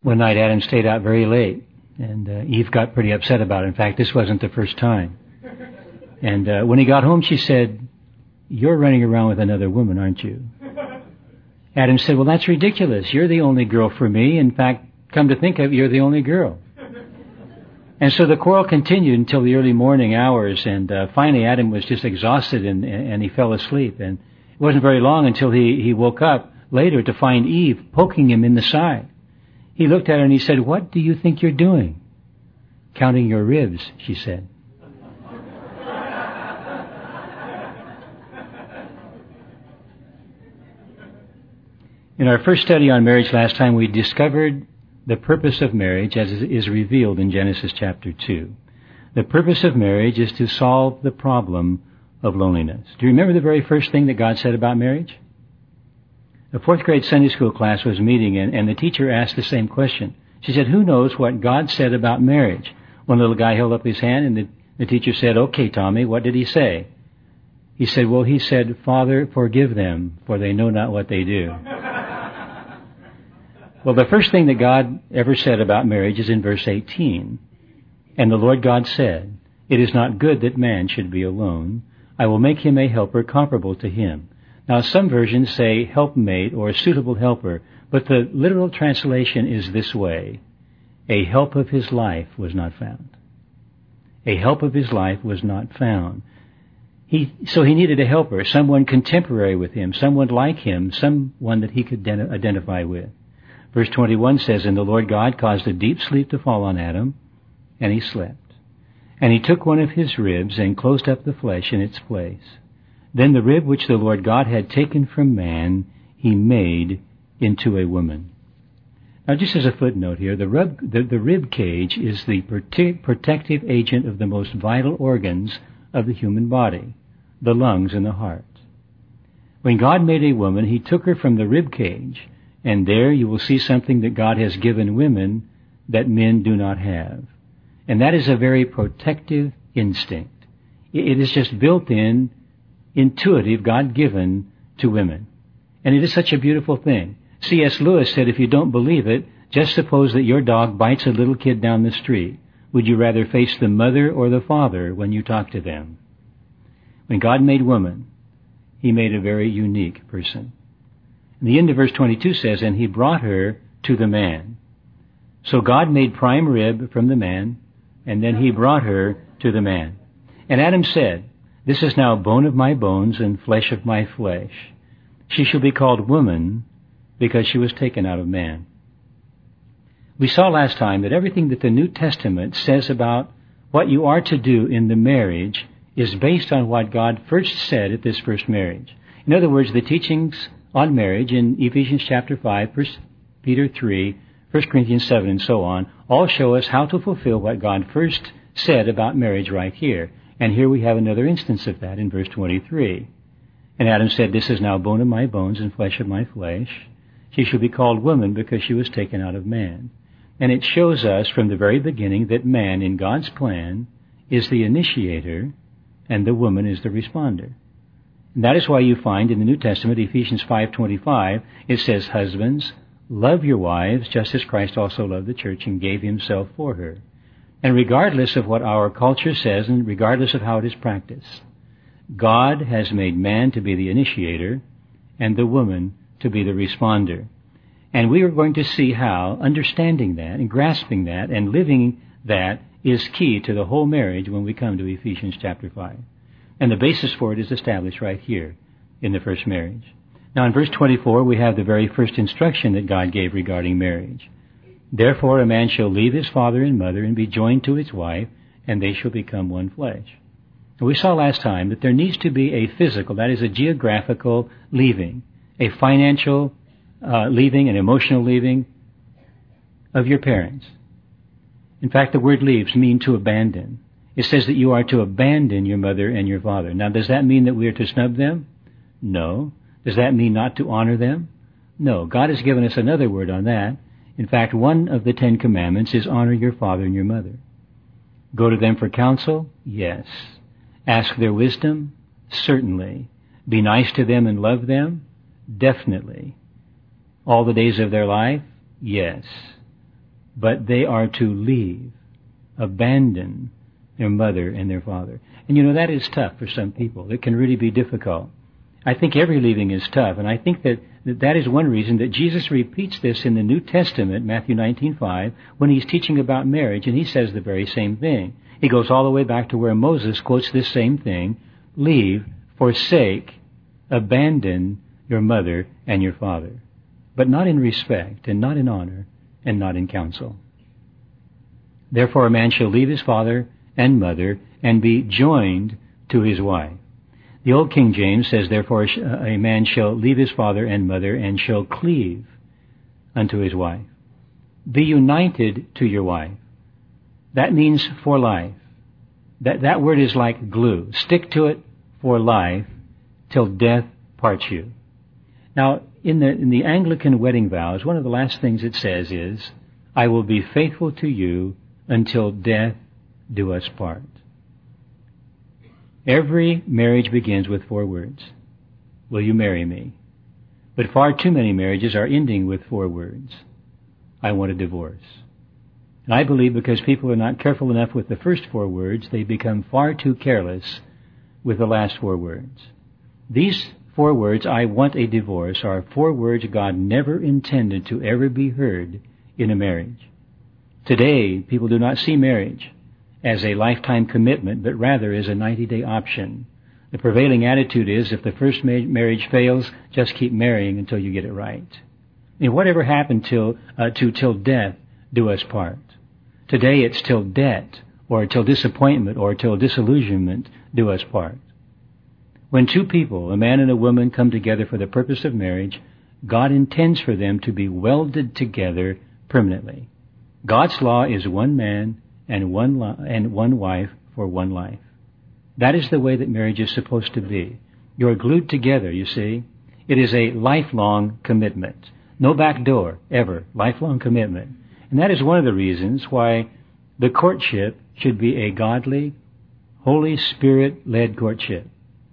One night Adam stayed out very late, and Eve got pretty upset about it. In fact, this wasn't the first time. And when he got home, she said, "You're running around with another woman, aren't you?" Adam said, "Well, that's ridiculous. You're the only girl for me. In fact, come to think of it, you're the only girl." And so the quarrel continued until the early morning hours, and finally Adam was just exhausted, and he fell asleep. And it wasn't very long until he woke up later to find Eve poking him in the side. He looked at her and he said, "What do you think you're doing?" "Counting your ribs," she said. In our first study on marriage last time, we discovered the purpose of marriage as is revealed in Genesis chapter 2. The purpose of marriage is to solve the problem of loneliness. Do you remember the very first thing that God said about marriage? The fourth grade Sunday school class was meeting, and the teacher asked the same question. She said, "Who knows what God said about marriage?" One little guy held up his hand, and the teacher said, "Okay, Tommy, what did he say?" He said, "Well, he said, 'Father, forgive them, for they know not what they do.'" Well, the first thing that God ever said about marriage is in verse 18. "And the Lord God said, It is not good that man should be alone. I will make him a helper comparable to him." Now, some versions say helpmate or suitable helper, but the literal translation is this way: "A help of his life was not found." A help of his life was not found. So he needed a helper, someone contemporary with him, someone like him, someone that he could identify with. Verse 21 says, "And the Lord God caused a deep sleep to fall on Adam, and he slept. And he took one of his ribs and closed up the flesh in its place. Then the rib which the Lord God had taken from man, he made into a woman." Now, just as a footnote here, the rib cage is the protective agent of the most vital organs of the human body, the lungs and the heart. When God made a woman, he took her from the rib cage, and there you will see something that God has given women that men do not have. And that is a very protective instinct. It is just built in, intuitive, God-given to women. And it is such a beautiful thing. C.S. Lewis said, if you don't believe it, just suppose that your dog bites a little kid down the street. Would you rather face the mother or the father when you talk to them? When God made woman, he made a very unique person. And the end of verse 22 says, "And he brought her to the man." So God made prime rib from the man, and then he brought her to the man. And Adam said, "This is now bone of my bones and flesh of my flesh. She shall be called woman, because she was taken out of man." We saw last time that everything that the New Testament says about what you are to do in the marriage is based on what God first said at this first marriage. In other words, the teachings on marriage in Ephesians chapter 5, 1 Peter 3, 1 Corinthians 7, and so on, all show us how to fulfill what God first said about marriage right here. And here we have another instance of that in verse 23. "And Adam said, This is now bone of my bones and flesh of my flesh. She shall be called woman because she was taken out of man." And it shows us from the very beginning that man, in God's plan, is the initiator and the woman is the responder. And that is why you find in the New Testament, Ephesians 5:25, it says, "Husbands, love your wives, just as Christ also loved the church and gave himself for her." And regardless of what our culture says and regardless of how it is practiced, God has made man to be the initiator and the woman to be the responder. And we are going to see how understanding that and grasping that and living that is key to the whole marriage when we come to Ephesians chapter 5. And the basis for it is established right here in the first marriage. Now in verse 24 we have the very first instruction that God gave regarding marriage. "Therefore a man shall leave his father and mother and be joined to his wife, and they shall become one flesh." And we saw last time that there needs to be a physical, that is a geographical leaving, a financial leaving, an emotional leaving of your parents. In fact, the word leaves mean to abandon. It says that you are to abandon your mother and your father. Now, does that mean that we are to snub them? No. Does that mean not to honor them? No. God has given us another word on that. In fact, one of the 10 Commandments is honor your father and your mother. Go to them for counsel? Yes. Ask their wisdom? Certainly. Be nice to them and love them? Definitely. All the days of their life? Yes. but they are to leave, abandon their mother and their father. And you know, that is tough for some people. It can really be difficult. I think every leaving is tough, and I think that is one reason that Jesus repeats this in the New Testament, Matthew 19:5, when he's teaching about marriage, and he says the very same thing. He goes all the way back to where Moses quotes this same thing: leave, forsake, abandon your mother and your father, but not in respect, and not in honor, and not in counsel. Therefore a man shall leave his father and mother, and be joined to his wife. The Old King James says, therefore a man shall leave his father and mother, and shall cleave unto his wife. Be united to your wife. That means for life. That word is like glue. Stick to it for life till death parts you. Now, in the Anglican wedding vows, one of the last things it says is, I will be faithful to you until death do us part. Every marriage begins with 4 words. Will you marry me? But far too many marriages are ending with 4 words. I want a divorce. And I believe because people are not careful enough with the first 4 words, they become far too careless with the last 4 words. These 4 words, I want a divorce, are 4 words God never intended to ever be heard in a marriage. Today, people do not see marriage as a lifetime commitment, but rather as a 90-day option. The prevailing attitude is, if the first marriage fails, just keep marrying until you get it right. And whatever happened till death do us part. Today it's till debt, or till disappointment, or till disillusionment do us part. When 2 people, a man and a woman, come together for the purpose of marriage, God intends for them to be welded together permanently. God's law is 1 man and one wife for 1 life. That is the way that marriage is supposed to be. You're glued together, you see. It is a lifelong commitment. No back door, ever. Lifelong commitment. And that is one of the reasons why the courtship should be a godly, Holy Spirit-led courtship.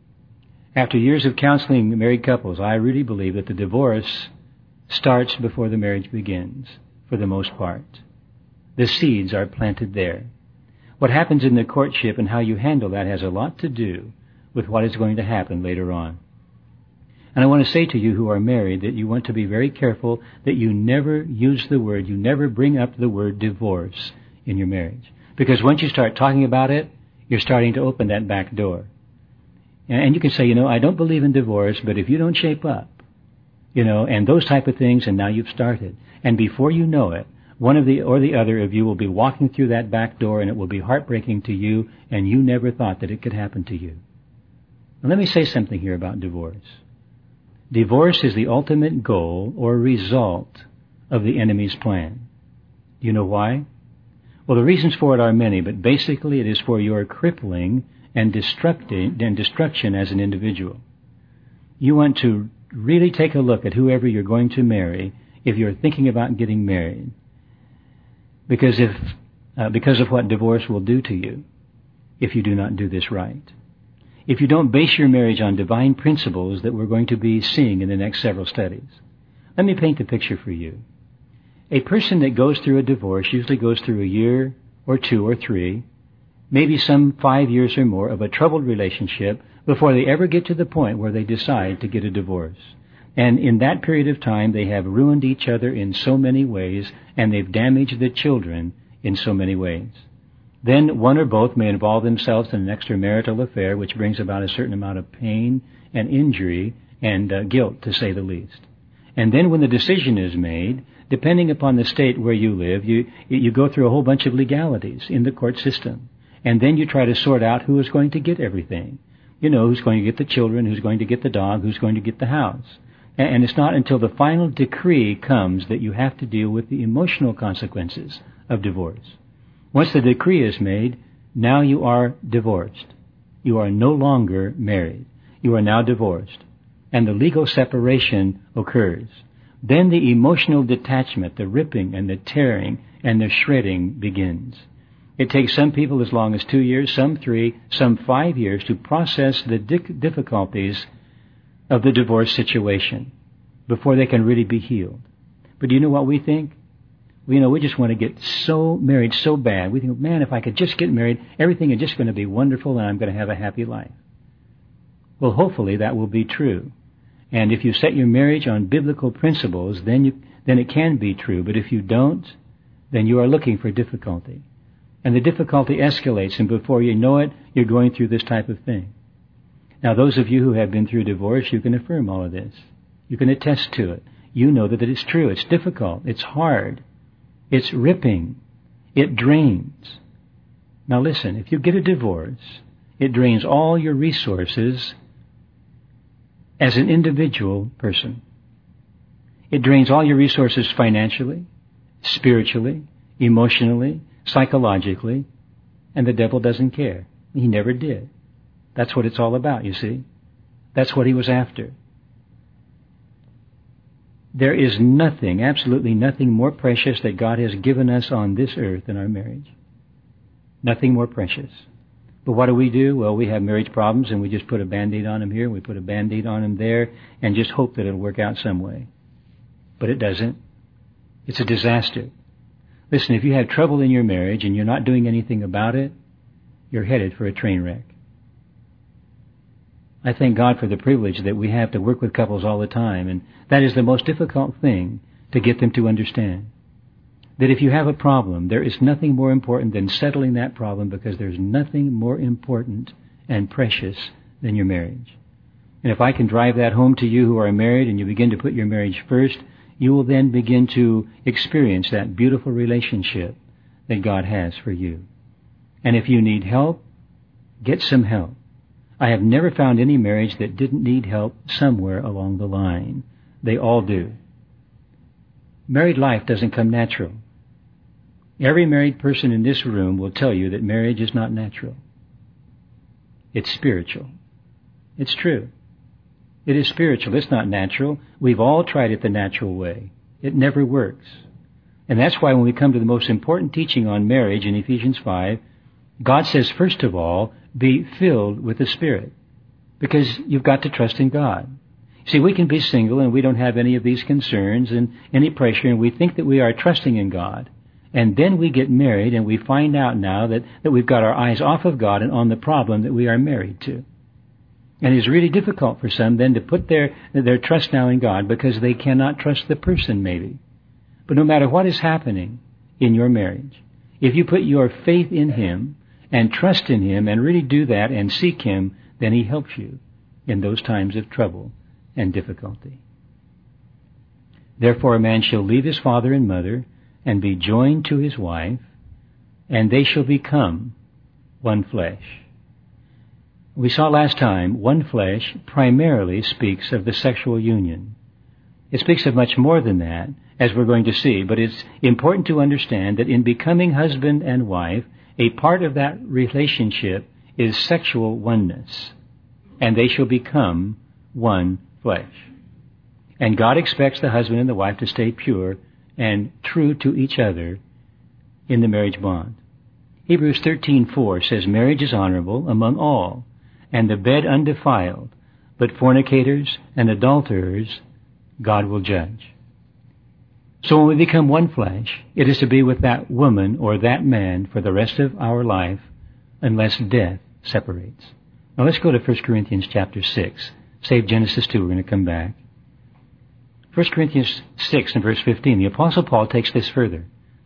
After years of counseling married couples, I really believe that the divorce starts before the marriage begins, for the most part. The seeds are planted there. What happens in the courtship and how you handle that has a lot to do with what is going to happen later on. And I want to say to you who are married that you want to be very careful that you never use the word, you never bring up the word divorce in your marriage. Because once you start talking about it, you're starting to open that back door. And you can say, I don't believe in divorce, but if you don't shape up, and those type of things, and now you've started. And before you know it, one of the or the other of you will be walking through that back door, and it will be heartbreaking to you, and you never thought that it could happen to you. Now, let me say something here about divorce. Divorce is the ultimate goal or result of the enemy's plan. Do you know why? Well, the reasons for it are many, but basically it is for your crippling and destruction as an individual. You want to really take a look at whoever you're going to marry if you're thinking about getting married. Because of what divorce will do to you if you do not do this right. If you don't base your marriage on divine principles that we're going to be seeing in the next several studies. Let me paint the picture for you. A person that goes through a divorce usually goes through a year or 2 or 3, maybe some 5 years or more of a troubled relationship before they ever get to the point where they decide to get a divorce. And in that period of time, they have ruined each other in so many ways, and they've damaged the children in so many ways. Then one or both may involve themselves in an extramarital affair, which brings about a certain amount of pain and injury and guilt, to say the least. And then when the decision is made, depending upon the state where you live, you go through a whole bunch of legalities in the court system. And then you try to sort out who is going to get everything. Who's going to get the children, who's going to get the dog, who's going to get the house. And it's not until the final decree comes that you have to deal with the emotional consequences of divorce. Once the decree is made, now you are divorced. You are no longer married. You are now divorced. And the legal separation occurs. Then the emotional detachment, the ripping and the tearing and the shredding begins. It takes some people as long as 2 years, some 3, some 5 years to process the difficulties of the divorce situation before they can really be healed. But do you know what we think? We just want to get so married so bad. We think, man, if I could just get married, everything is just going to be wonderful and I'm going to have a happy life. Well, hopefully that will be true. And if you set your marriage on biblical principles, then it can be true. But if you don't, then you are looking for difficulty. And the difficulty escalates, and before you know it, you're going through this type of thing. Now, those of you who have been through divorce, you can affirm all of this. You can attest to it. You know that it's true. It's difficult. It's hard. It's ripping. It drains. Now listen, if you get a divorce, it drains all your resources as an individual person. It drains all your resources financially, spiritually, emotionally, psychologically, and the devil doesn't care. He never did. That's what it's all about, you see. That's what he was after. There is nothing, absolutely nothing more precious that God has given us on this earth than our marriage. Nothing more precious. But what do? Well, we have marriage problems and we just put a Band-Aid on them here, we put a Band-Aid on them there, and just hope that it'll work out some way. But it doesn't. It's a disaster. Listen, if you have trouble in your marriage and you're not doing anything about it, you're headed for a train wreck. I thank God for the privilege that we have to work with couples all the time, and that is the most difficult thing to get them to understand. That if you have a problem, there is nothing more important than settling that problem, because there's nothing more important and precious than your marriage. And if I can drive that home to you who are married and you begin to put your marriage first, you will then begin to experience that beautiful relationship that God has for you. And if you need help, get some help. I have never found any marriage that didn't need help somewhere along the line. They all do. Married life doesn't come natural. Every married person in this room will tell you that marriage is not natural. It's spiritual. It's true. It is spiritual. It's not natural. We've all tried it the natural way. It never works. And that's why when we come to the most important teaching on marriage in Ephesians 5, God says, first of all, be filled with the Spirit, because you've got to trust in God. See, we can be single and we don't have any of these concerns and any pressure, and we think that we are trusting in God. And then we get married and we find out now that we've got our eyes off of God and on the problem that we are married to. And it's really difficult for some then to put their trust now in God, because they cannot trust the person maybe. But no matter what is happening in your marriage, if you put your faith in Him and trust in Him and really do that and seek Him, then He helps you in those times of trouble and difficulty. Therefore a man shall leave his father and mother and be joined to his wife, and they shall become one flesh. We saw last time, one flesh primarily speaks of the sexual union. It speaks of much more than that, as we're going to see, but it's important to understand that in becoming husband and wife, a part of that relationship is sexual oneness, and they shall become one flesh. And God expects the husband and the wife to stay pure and true to each other in the marriage bond. Hebrews 13:4 says, marriage is honorable among all, and the bed undefiled, but fornicators and adulterers God will judge. So when we become one flesh, it is to be with that woman or that man for the rest of our life, unless death separates. Now let's go to 1 Corinthians chapter 6. Save Genesis 2, we're going to come back. 1 Corinthians 6 and verse 15, the Apostle Paul takes this further.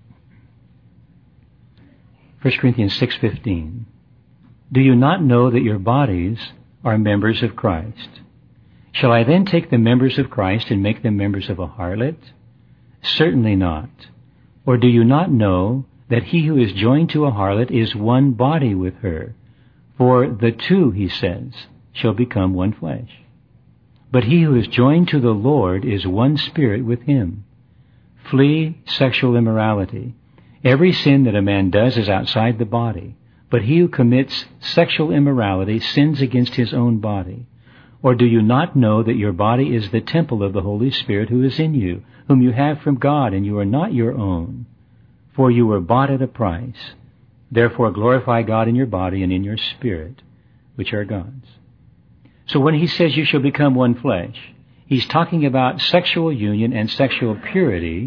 1 Corinthians 6:15. Do you not know that your bodies are members of Christ? Shall I then take the members of Christ and make them members of a harlot? Certainly not. Or do you not know that he who is joined to a harlot is one body with her? For the two, he says, shall become one flesh. But he who is joined to the Lord is one spirit with him. Flee sexual immorality. Every sin that a man does is outside the body, but he who commits sexual immorality sins against his own body. Or do you not know that your body is the temple of the Holy Spirit who is in you, whom you have from God, and you are not your own? For you were bought at a price. Therefore glorify God in your body and in your spirit, which are God's. So when he says you shall become one flesh, he's talking about sexual union and sexual purity,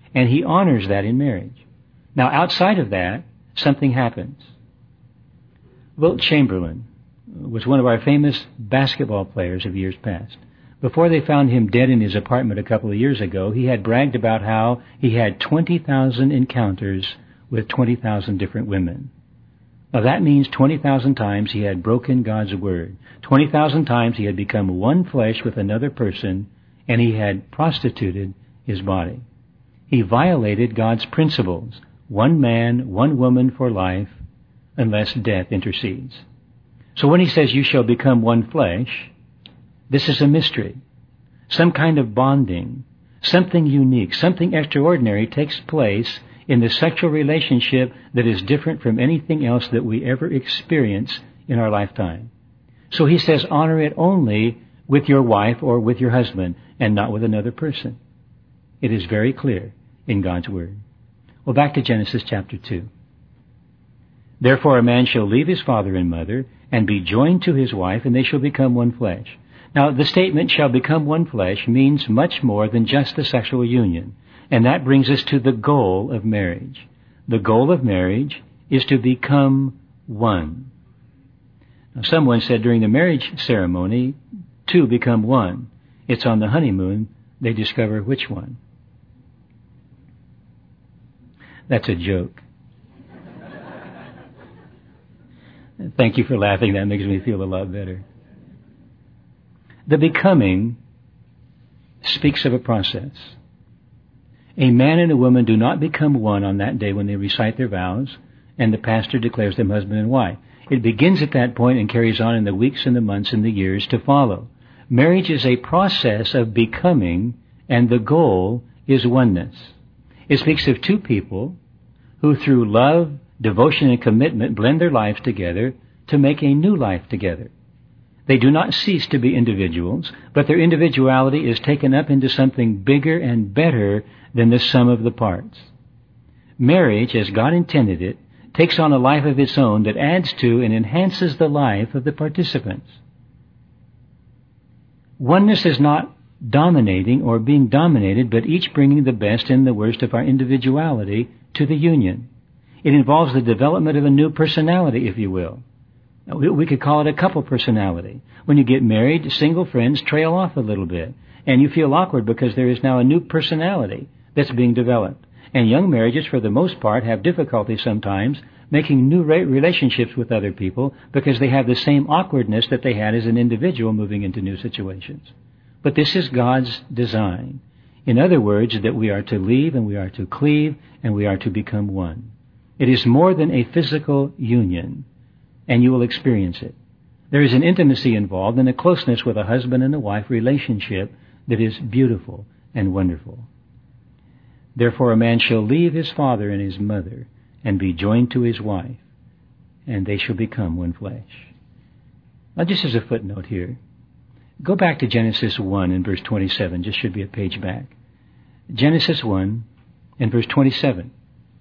and he honors that in marriage. Now, outside of that, something happens. Wilt Chamberlain was one of our famous basketball players of years past. Before they found him dead in his apartment a couple of years ago, he had bragged about how he had 20,000 encounters with 20,000 different women. Now that means 20,000 times he had broken God's word. 20,000 times he had become one flesh with another person, and he had prostituted his body. He violated God's principles. One man, one woman for life, unless death intercedes. So when he says, you shall become one flesh, this is a mystery. Some kind of bonding, something unique, something extraordinary takes place in the sexual relationship that is different from anything else that we ever experience in our lifetime. So he says, honor it only with your wife or with your husband and not with another person. It is very clear in God's word. Well, back to Genesis chapter 2. Therefore a man shall leave his father and mother and be joined to his wife, and they shall become one flesh. Now, the statement shall become one flesh means much more than just the sexual union. And that brings us to the goal of marriage. The goal of marriage is to become one. Now, someone said during the marriage ceremony, two become one. It's on the honeymoon they discover which one. That's a joke. Thank you for laughing. That makes me feel a lot better. The becoming speaks of a process. A man and a woman do not become one on that day when they recite their vows and the pastor declares them husband and wife. It begins at that point and carries on in the weeks and the months and the years to follow. Marriage is a process of becoming, and the goal is oneness. It speaks of two people who through love, devotion, and commitment blend their lives together to make a new life together. They do not cease to be individuals, but their individuality is taken up into something bigger and better than the sum of the parts. Marriage, as God intended it, takes on a life of its own that adds to and enhances the life of the participants. Oneness is not dominating or being dominated, but each bringing the best and the worst of our individuality to the union. It involves the development of a new personality, if you will. We could call it a couple personality. When you get married, single friends trail off a little bit, and you feel awkward because there is now a new personality that's being developed. And young marriages, for the most part, have difficulty sometimes making new relationships with other people because they have the same awkwardness that they had as an individual moving into new situations. But this is God's design. In other words, that we are to leave and we are to cleave and we are to become one. It is more than a physical union, and you will experience it. There is an intimacy involved and a closeness with a husband and a wife relationship that is beautiful and wonderful. Therefore a man shall leave his father and his mother and be joined to his wife, and they shall become one flesh. Now, just as a footnote here, go back to Genesis 1 and verse 27. Just should be a page back. Genesis 1 and verse 27.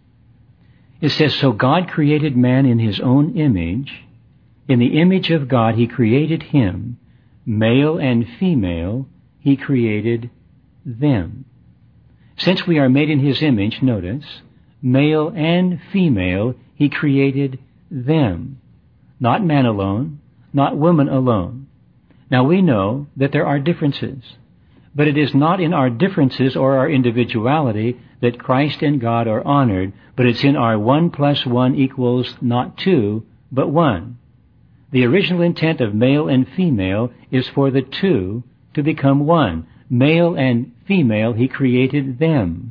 It says, so God created man in his own image. In the image of God he created him. Male and female he created them. Since we are made in his image, notice, male and female he created them. Not man alone, not woman alone. Now we know that there are differences, but it is not in our differences or our individuality that Christ and God are honored, but it's in our 1 + 1 = not 2, but 1. The original intent of male and female is for the two to become one. Male and female, he created them.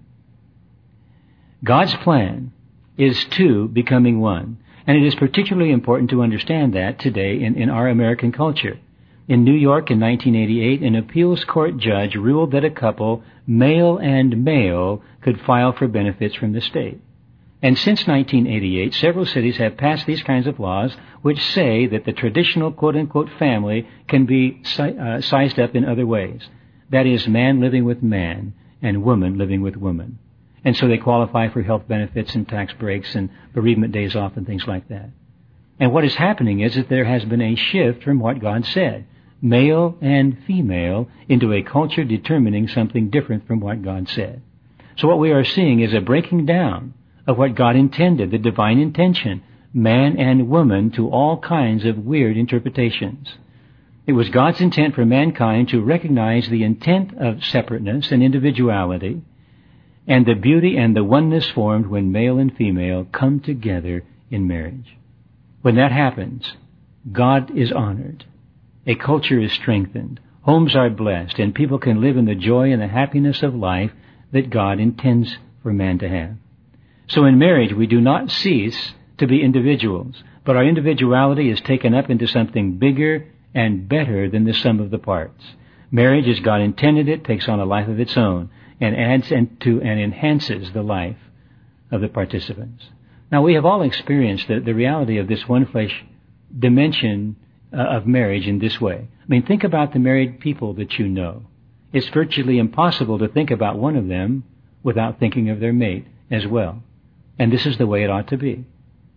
God's plan is two becoming one, and it is particularly important to understand that today in our American culture. In New York in 1988, an appeals court judge ruled that a couple, male and male, could file for benefits from the state. And since 1988, several cities have passed these kinds of laws which say that the traditional quote-unquote family can be sized up in other ways. That is, man living with man and woman living with woman. And so they qualify for health benefits and tax breaks and bereavement days off and things like that. And what is happening is that there has been a shift from what God said, male and female, into a culture determining something different from what God said. So what we are seeing is a breaking down of what God intended, the divine intention, man and woman, to all kinds of weird interpretations. It was God's intent for mankind to recognize the intent of separateness and individuality, and the beauty and the oneness formed when male and female come together in marriage. When that happens, God is honored, a culture is strengthened, homes are blessed, and people can live in the joy and the happiness of life that God intends for man to have. So in marriage, we do not cease to be individuals, but our individuality is taken up into something bigger and better than the sum of the parts. Marriage, as God intended it, takes on a life of its own and adds and enhances the life of the participants. Now, we have all experienced the reality of this one flesh dimension of marriage in this way. I mean, think about the married people that you know. It's virtually impossible to think about one of them without thinking of their mate as well. And this is the way it ought to be.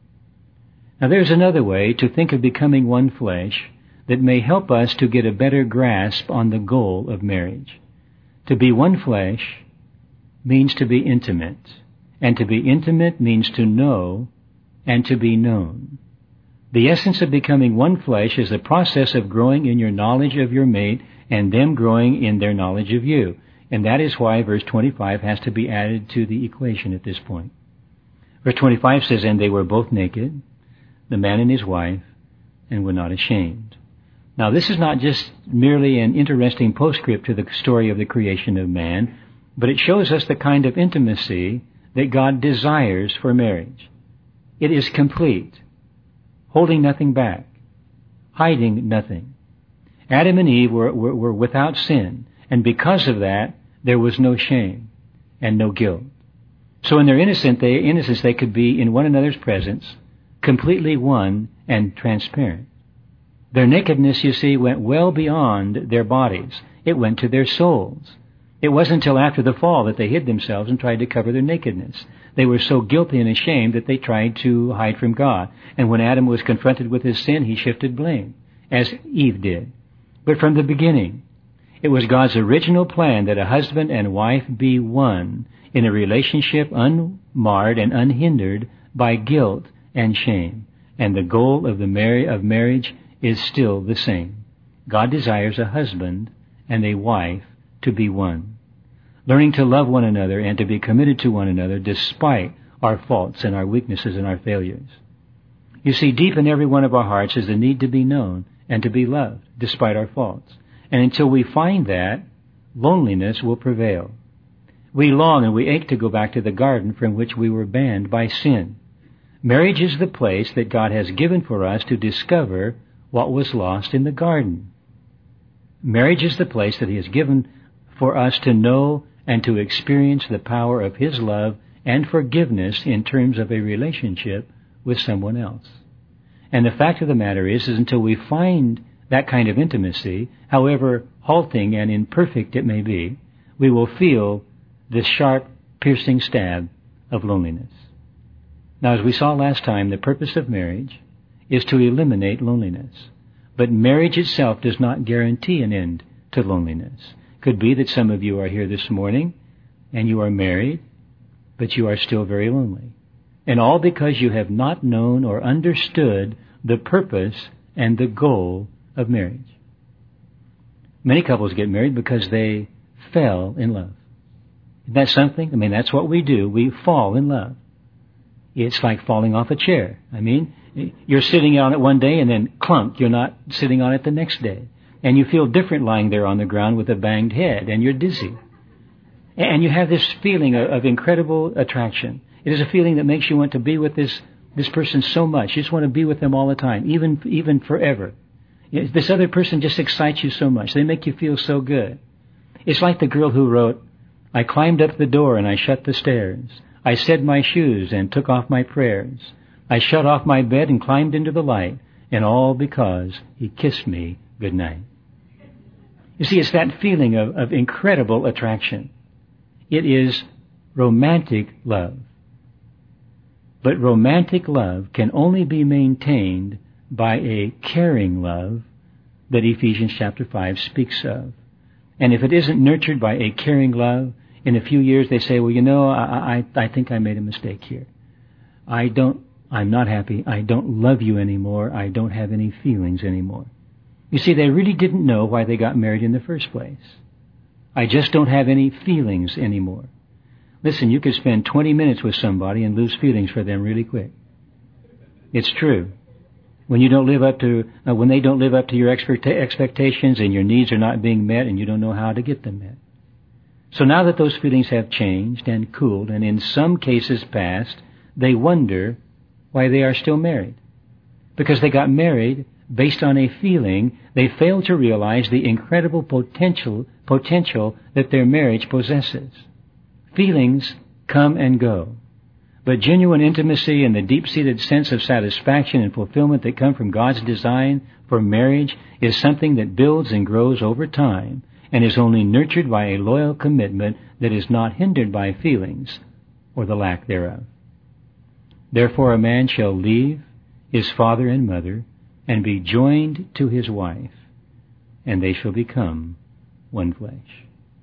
Now, there's another way to think of becoming one flesh that may help us to get a better grasp on the goal of marriage. To be one flesh means to be intimate, and to be intimate means to know and to be known. The essence of becoming one flesh is the process of growing in your knowledge of your mate and them growing in their knowledge of you. And that is why verse 25 has to be added to the equation at this point. Verse 25 says, "And they were both naked, the man and his wife, and were not ashamed." Now, this is not just merely an interesting postscript to the story of the creation of man, but it shows us the kind of intimacy that God desires for marriage. It is complete, holding nothing back, hiding nothing. Adam and Eve were without sin, and because of that, there was no shame and no guilt. So in their innocence, they could be in one another's presence, completely one and transparent. Their nakedness, you see, went well beyond their bodies. It went to their souls. It wasn't until after the fall that they hid themselves and tried to cover their nakedness. They were so guilty and ashamed that they tried to hide from God. And when Adam was confronted with his sin, he shifted blame, as Eve did. But from the beginning, it was God's original plan that a husband and wife be one in a relationship unmarred and unhindered by guilt and shame. And the goal of marriage is still the same. God desires a husband and a wife to be one, learning to love one another and to be committed to one another despite our faults and our weaknesses and our failures. You see, deep in every one of our hearts is the need to be known and to be loved despite our faults. And until we find that, loneliness will prevail. We long and we ache to go back to the garden from which we were banned by sin. Marriage is the place that God has given for us to discover what was lost in the garden. Marriage is the place that He has given for us to know and to experience the power of His love and forgiveness in terms of a relationship with someone else. And the fact of the matter is until we find that kind of intimacy, however halting and imperfect it may be, we will feel the sharp, piercing stab of loneliness. Now, as we saw last time, the purpose of marriage is to eliminate loneliness. But marriage itself does not guarantee an end to loneliness. Could be that some of you are here this morning and you are married, but you are still very lonely. And all because you have not known or understood the purpose and the goal of marriage. Many couples get married because they fell in love. Isn't that something? I mean, that's what we do. We fall in love. It's like falling off a chair. I mean, you're sitting on it one day and then clunk, you're not sitting on it the next day. And you feel different lying there on the ground with a banged head and you're dizzy. And you have this feeling of incredible attraction. It is a feeling that makes you want to be with this person so much. You just want to be with them all the time, even forever. This other person just excites you so much. They make you feel so good. It's like the girl who wrote, "I climbed up the door and I shut the stairs. I said my shoes and took off my prayers. I shut off my bed and climbed into the light, and all because he kissed me goodnight." You see, it's that feeling of incredible attraction. It is romantic love. But romantic love can only be maintained by a caring love that Ephesians chapter 5 speaks of. And if it isn't nurtured by a caring love, in a few years they say, well, I think I made a mistake here. I'm not happy. I don't love you anymore. I don't have any feelings anymore. You see, they really didn't know why they got married in the first place. I just don't have any feelings anymore. Listen, you could spend 20 minutes with somebody and lose feelings for them really quick. It's true. When they don't live up to your expectations and your needs are not being met and you don't know how to get them met. So now that those feelings have changed and cooled and in some cases passed, they wonder why they are still married. Because they got married based on a feeling, they failed to realize the incredible potential that their marriage possesses. Feelings come and go. But genuine intimacy and the deep-seated sense of satisfaction and fulfillment that come from God's design for marriage is something that builds and grows over time and is only nurtured by a loyal commitment that is not hindered by feelings or the lack thereof. Therefore a man shall leave his father and mother and be joined to his wife, and they shall become one flesh.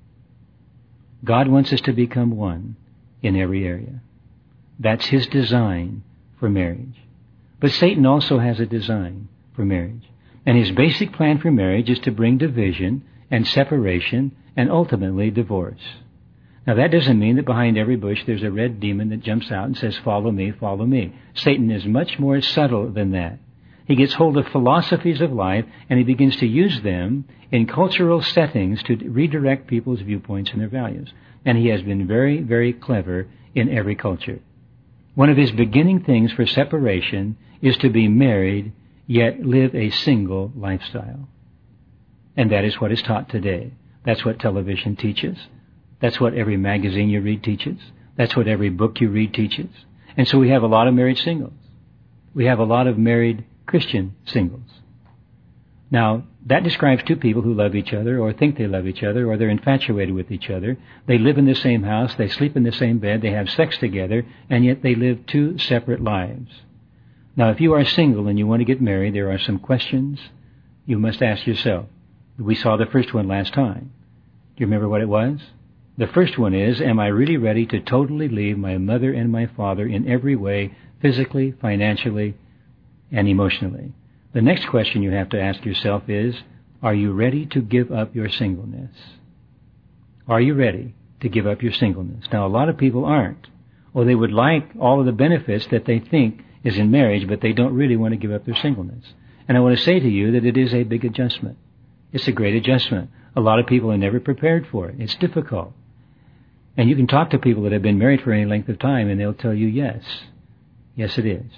God wants us to become one in every area. That's His design for marriage. But Satan also has a design for marriage. And his basic plan for marriage is to bring division and separation and ultimately divorce. Now that doesn't mean that behind every bush there's a red demon that jumps out and says, follow me, follow me. Satan is much more subtle than that. He gets hold of philosophies of life and he begins to use them in cultural settings to redirect people's viewpoints and their values. And he has been very, very clever in every culture. One of his beginning things for separation is to be married, yet live a single lifestyle. And that is what is taught today. That's what television teaches. That's what every magazine you read teaches. That's what every book you read teaches. And so we have a lot of married singles. We have a lot of married Christian singles. Now, that describes two people who love each other or think they love each other or they're infatuated with each other. They live in the same house, they sleep in the same bed, they have sex together, and yet they live two separate lives. Now, if you are single and you want to get married, there are some questions you must ask yourself. We saw the first one last time. Do you remember what it was? The first one is, am I really ready to totally leave my mother and my father in every way, physically, financially, and emotionally? The next question you have to ask yourself is, are you ready to give up your singleness? Are you ready to give up your singleness? Now, a lot of people aren't. Or they would like all of the benefits that they think is in marriage, but they don't really want to give up their singleness. And I want to say to you that it is a big adjustment. It's a great adjustment. A lot of people are never prepared for it. It's difficult. And you can talk to people that have been married for any length of time, and they'll tell you, yes, it is.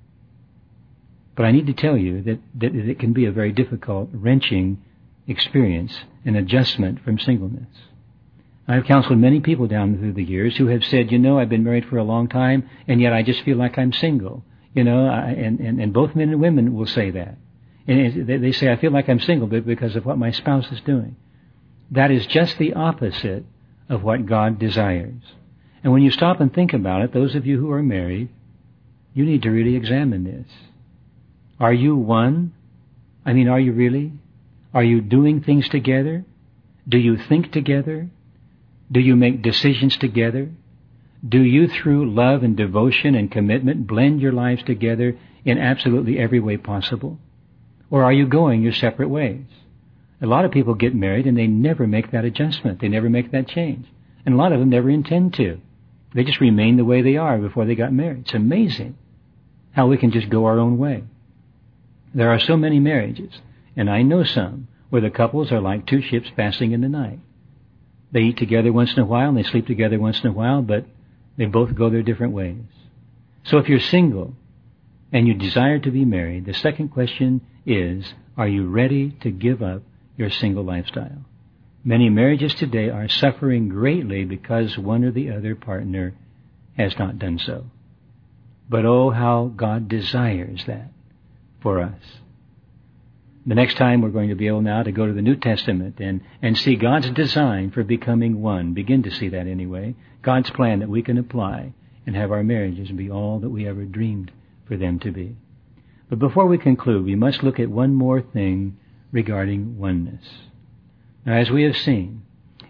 But I need to tell you that it can be a very difficult, wrenching experience, an adjustment from singleness. I've counseled many people down through the years who have said, I've been married for a long time, and yet I just feel like I'm single. And both men and women will say that. And they say, I feel like I'm single because of what my spouse is doing. That is just the opposite of what God desires. And when you stop and think about it, those of you who are married, you need to really examine this. Are you one? Are you really? Are you doing things together? Do you think together? Do you make decisions together? Do you, through love and devotion and commitment, blend your lives together in absolutely every way possible? Or are you going your separate ways? A lot of people get married and they never make that adjustment. They never make that change. And a lot of them never intend to. They just remain the way they are before they got married. It's amazing how we can just go our own way. There are so many marriages, and I know some, where the couples are like two ships passing in the night. They eat together once in a while, and they sleep together once in a while, but they both go their different ways. So if you're single and you desire to be married, the second question is, are you ready to give up your single lifestyle? Many marriages today are suffering greatly because one or the other partner has not done so. But oh, how God desires that for us. The next time we're going to be able now to go to the New Testament and see God's design for becoming one. Begin to see that anyway. God's plan that we can apply and have our marriages be all that we ever dreamed for them to be. But before we conclude, we must look at one more thing regarding oneness. Now, as we have seen,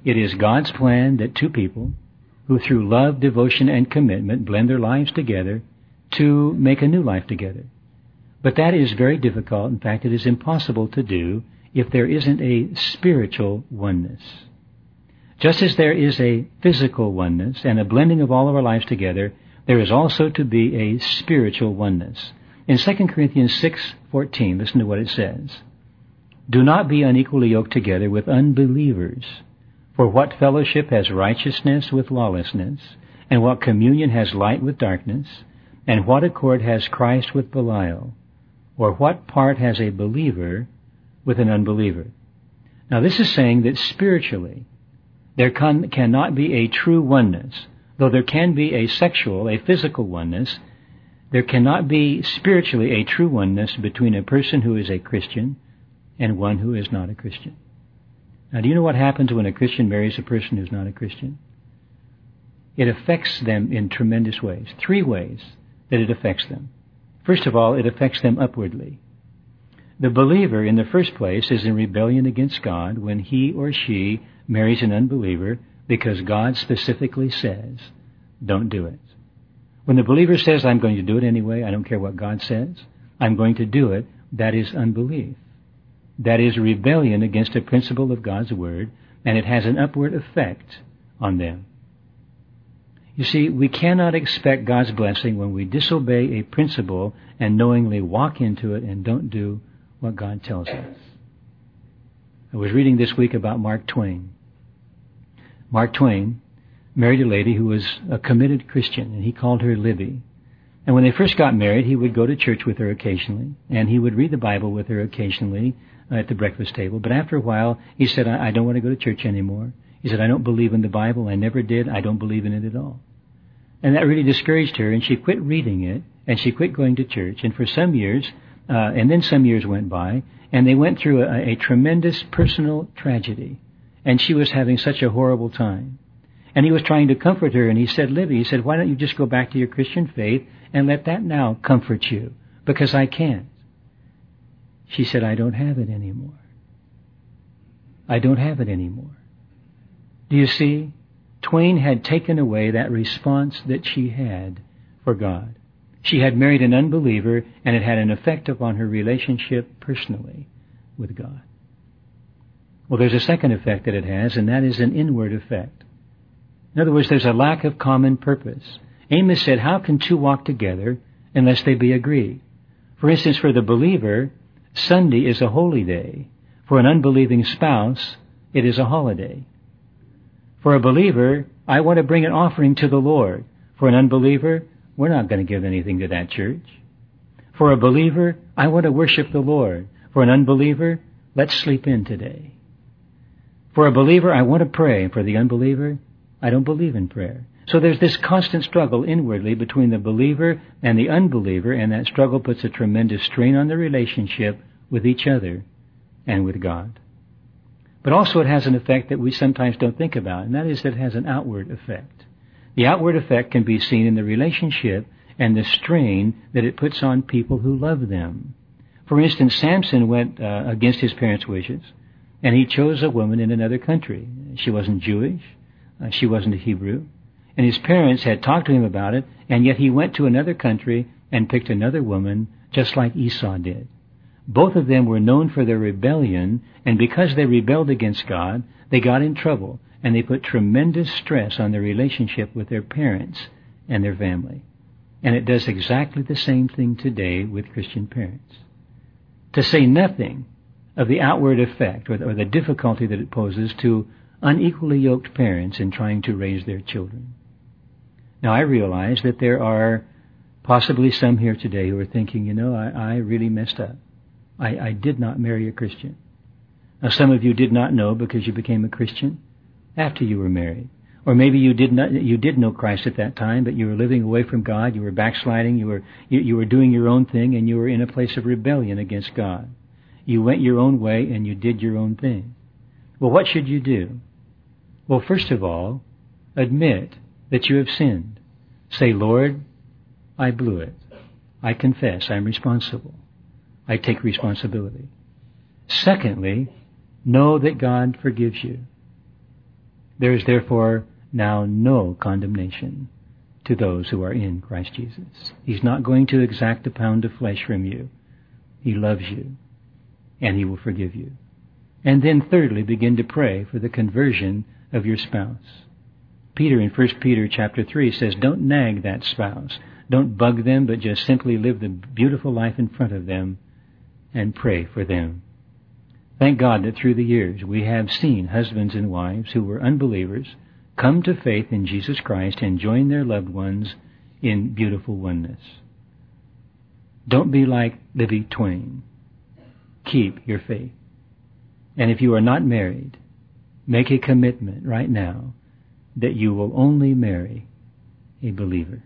It is God's plan that two people who through love, devotion, and commitment blend their lives together to make a new life together. But that is very difficult. In fact, it is impossible to do if there isn't a spiritual oneness. Just as there is a physical oneness and a blending of all of our lives together, there is also to be a spiritual oneness. In 2 Corinthians 6:14, listen to what it says. Do not be unequally yoked together with unbelievers. For what fellowship has righteousness with lawlessness? And what communion has light with darkness? And what accord has Christ with Belial? Or what part has a believer with an unbeliever? Now this is saying that spiritually there cannot be a true oneness. Though there can be a physical oneness, there cannot be spiritually a true oneness between a person who is a Christian and one who is not a Christian. Now, do you know what happens when a Christian marries a person who's not a Christian? It affects them in tremendous ways. 3 ways that it affects them. First of all, it affects them upwardly. The believer, in the first place, is in rebellion against God when he or she marries an unbeliever because God specifically says, don't do it. When the believer says, I'm going to do it anyway, I don't care what God says, I'm going to do it, that is unbelief. That is rebellion against a principle of God's Word, and it has an upward effect on them. You see, we cannot expect God's blessing when we disobey a principle and knowingly walk into it and don't do what God tells us. I was reading this week about Mark Twain. Mark Twain married a lady who was a committed Christian, and he called her Libby. And when they first got married, he would go to church with her occasionally, and he would read the Bible with her occasionally at the breakfast table. But after a while, he said, I don't want to go to church anymore. He said, I don't believe in the Bible. I never did. I don't believe in it at all. And that really discouraged her, and she quit reading it, and she quit going to church. And for some years, and then some years went by, and they went through a tremendous personal tragedy. And she was having such a horrible time. And he was trying to comfort her, and he said, Libby, he said, why don't you just go back to your Christian faith and let that now comfort you? Because I can't. She said, I don't have it anymore. I don't have it anymore. Do you see? Twain had taken away that response that she had for God. She had married an unbeliever, and it had an effect upon her relationship personally with God. Well, there's a second effect that it has, and that is an inward effect. In other words, there's a lack of common purpose. Amos said, how can two walk together unless they be agreed? For instance, for the believer, Sunday is a holy day. For an unbelieving spouse, it is a holiday. For a believer, I want to bring an offering to the Lord. For an unbeliever, we're not going to give anything to that church. For a believer, I want to worship the Lord. For an unbeliever, let's sleep in today. For a believer, I want to pray. For the unbeliever, I don't believe in prayer. So there's this constant struggle inwardly between the believer and the unbeliever, and that struggle puts a tremendous strain on the relationship with each other and with God. But also it has an effect that we sometimes don't think about, and that is that it has an outward effect. The outward effect can be seen in the relationship and the strain that it puts on people who love them. For instance, Samson went against his parents' wishes, and he chose a woman in another country. She wasn't Jewish. She wasn't a Hebrew. And his parents had talked to him about it, and yet he went to another country and picked another woman, just like Esau did. Both of them were known for their rebellion, and because they rebelled against God, they got in trouble, and they put tremendous stress on their relationship with their parents and their family. And it does exactly the same thing today with Christian parents. To say nothing of the outward effect or the difficulty that it poses to unequally yoked parents in trying to raise their children. Now, I realize that there are possibly some here today who are thinking, I really messed up. I did not marry a Christian. Now, some of you did not know because you became a Christian after you were married. Or maybe you did know Christ at that time, but you were living away from God, you were backsliding, you were doing your own thing, and you were in a place of rebellion against God. You went your own way and you did your own thing. Well, what should you do? Well, first of all, admit that you have sinned. Say, Lord, I blew it. I confess I'm responsible. I take responsibility. Secondly, know that God forgives you. There is therefore now no condemnation to those who are in Christ Jesus. He's not going to exact a pound of flesh from you. He loves you, and He will forgive you. And then thirdly, begin to pray for the conversion of your spouse. Peter in 1 Peter chapter 3 says, don't nag that spouse. Don't bug them, but just simply live the beautiful life in front of them and pray for them. Thank God that through the years we have seen husbands and wives who were unbelievers come to faith in Jesus Christ and join their loved ones in beautiful oneness. Don't be like Livy Twain. Keep your faith. And if you are not married, make a commitment right now that you will only marry a believer.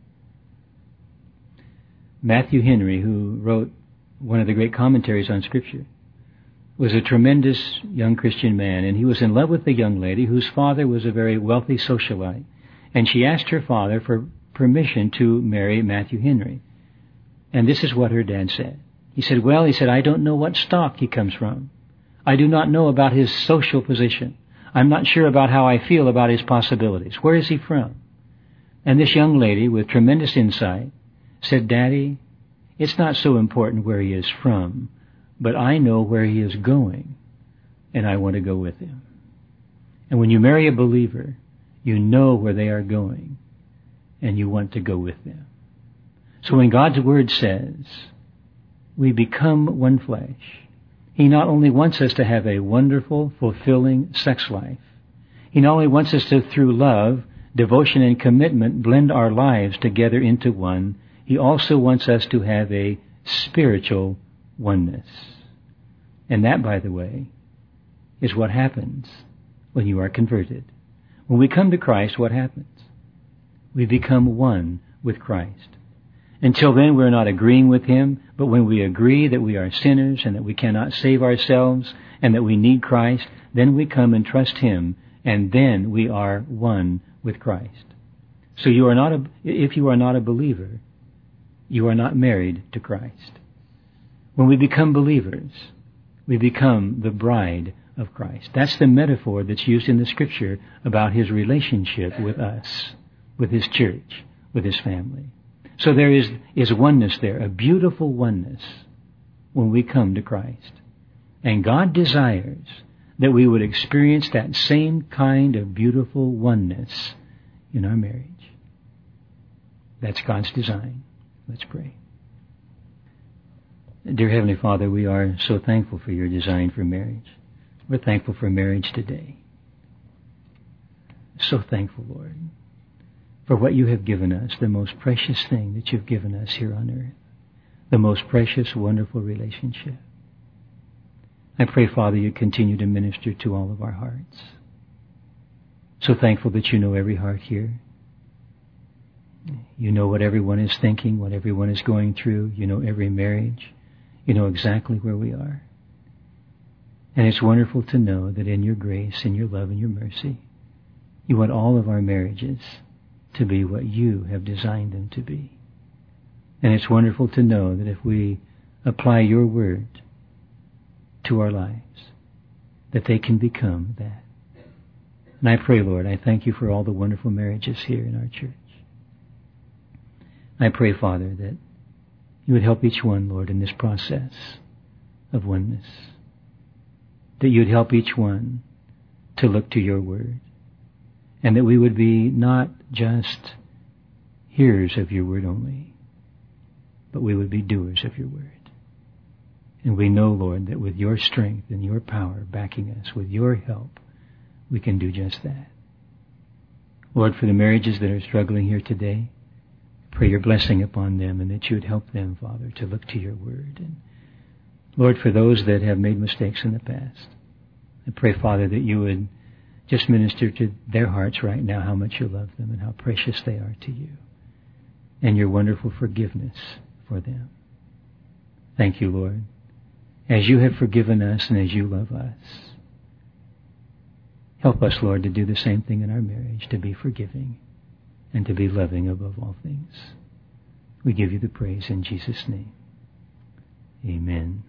Matthew Henry, who wrote one of the great commentaries on Scripture, was a tremendous young Christian man, and he was in love with a young lady whose father was a very wealthy socialite. And she asked her father for permission to marry Matthew Henry. And this is what her dad said. He said, I don't know what stock he comes from. I do not know about his social position. I'm not sure about how I feel about his possibilities. Where is he from? And this young lady, with tremendous insight, said, Daddy, it's not so important where he is from, but I know where he is going, and I want to go with him. And when you marry a believer, you know where they are going, and you want to go with them. So when God's Word says, we become one flesh, He not only wants us to have a wonderful, fulfilling sex life, He not only wants us to, through love, devotion, and commitment, blend our lives together into one, He also wants us to have a spiritual oneness. And that, by the way, is what happens when you are converted. When we come to Christ, what happens? We become one with Christ. Until then, we're not agreeing with Him, but when we agree that we are sinners and that we cannot save ourselves and that we need Christ, then we come and trust Him, and then we are one with Christ. So if you are not a believer, you are not married to Christ. When we become believers, we become the bride of Christ. That's the metaphor that's used in the Scripture about His relationship with us, with His church, with His family. So there is oneness there, a beautiful oneness when we come to Christ. And God desires that we would experience that same kind of beautiful oneness in our marriage. That's God's design. Let's pray. Dear Heavenly Father, we are so thankful for your design for marriage. We're thankful for marriage today. So thankful, Lord, for what you have given us, the most precious thing that you've given us here on earth, the most precious, wonderful relationship. I pray, Father, you continue to minister to all of our hearts. So thankful that you know every heart here. You know what everyone is thinking, what everyone is going through. You know every marriage. You know exactly where we are. And it's wonderful to know that in your grace, in your love, and your mercy, you want all of our marriages to be what you have designed them to be. And it's wonderful to know that if we apply your word to our lives, that they can become that. And I pray, Lord, I thank you for all the wonderful marriages here in our church. I pray, Father, that you would help each one, Lord, in this process of oneness. That you would help each one to look to your word. And that we would be not just hearers of your word only, but we would be doers of your word. And we know, Lord, that with your strength and your power backing us, with your help, we can do just that. Lord, for the marriages that are struggling here today, pray your blessing upon them and that you would help them, Father, to look to your word. And Lord, for those that have made mistakes in the past, I pray, Father, that you would just minister to their hearts right now how much you love them and how precious they are to you and your wonderful forgiveness for them. Thank you, Lord, as you have forgiven us and as you love us. Help us, Lord, to do the same thing in our marriage, to be forgiving and to be loving above all things. We give you the praise in Jesus' name. Amen.